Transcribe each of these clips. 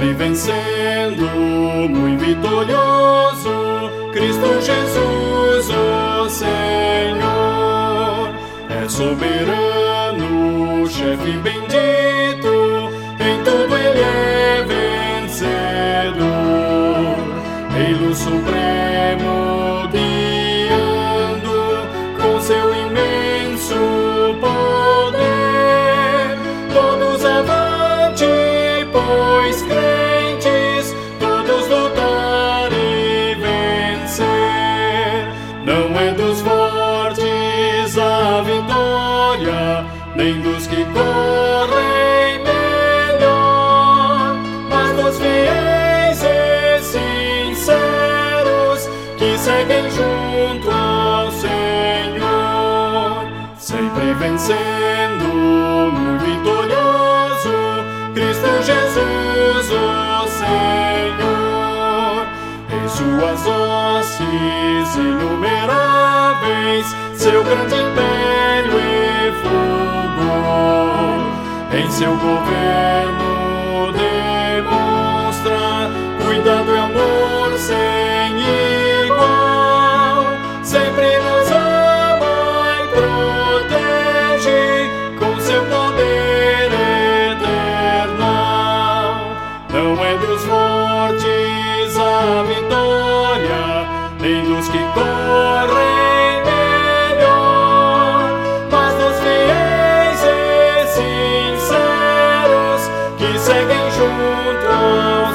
sempre vencendo, muito vitorioso, Cristo Jesus, o Senhor, é soberano, chefe bendito, em tudo Ele é vencedor, Rei supremo guiando com seu imenso poder, todos avante, pois crentes, todos lutar e vencer. Não é dos fortes a vitória, nem dos que correm melhor, mas dos fiéis e sinceros que seguem junto ao Senhor, sempre vencendo, muito vitorioso, Cristo Jesus, o Senhor, em suas hostes inumeráveis, seu grande império e fulgor, em seu governo demonstra cuidado e amor sem igual, sempre nos ama e protege com seu poder eternal. Não é dos fortes a vitória, nem dos que correm melhor, mas dos fiéis e sinceros que seguem junto ao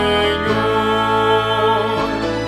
Senhor.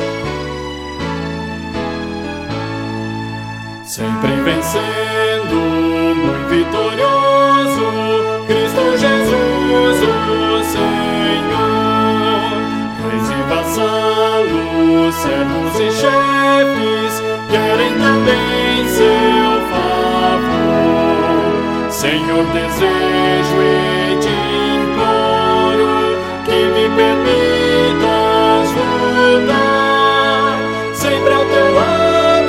Sempre vencendo, muito vitorioso, Cristo Jesus, o Senhor, reis e vassalos, servos e chefes, querem também seu favor. Senhor, desejo e te imploro que me permitas lutar sempre ao teu lado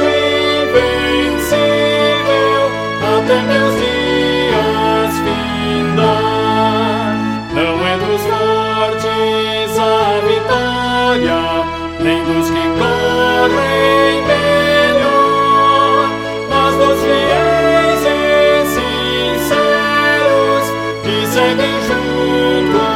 invencível, até meus dias findar. Não é dos fortes a vitória, nem dos que correm melhor, mas dos fiéis e sinceros que seguem junto